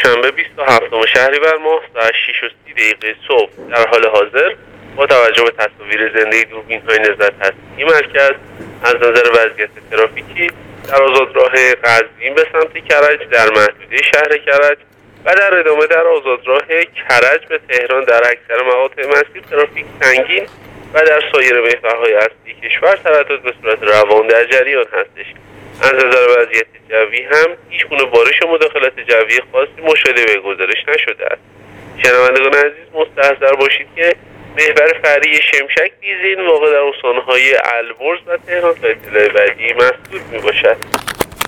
دوشنبه 27 شهریور ماه ساعت 6:30 صبح در حال حاضر با توجه به تصاویر زنده دوربین‌های نظارت هسته‌ای مرکز از نظر وضعیت ترافیکی در آزادراه قزوین به سمت کرج در محدوده شهر کرج و در ادامه در آزادراه کرج به تهران در اکثر مقاطع مسیر ترافیک سنگین و در سایر محورهای اصلی کشور تردد به صورت روان در جریان هستش. از نظر وضعیت جوی هم هیچگونه بارش مداخلت جوی خاصی مشاهده به گزارش نشده است. شنوندگان عزیز مستحضر باشید که محور فرعی شمشک دیزین واقع در استانهای البرز و تهران تا اطلاع بعدی مسدود می باشد.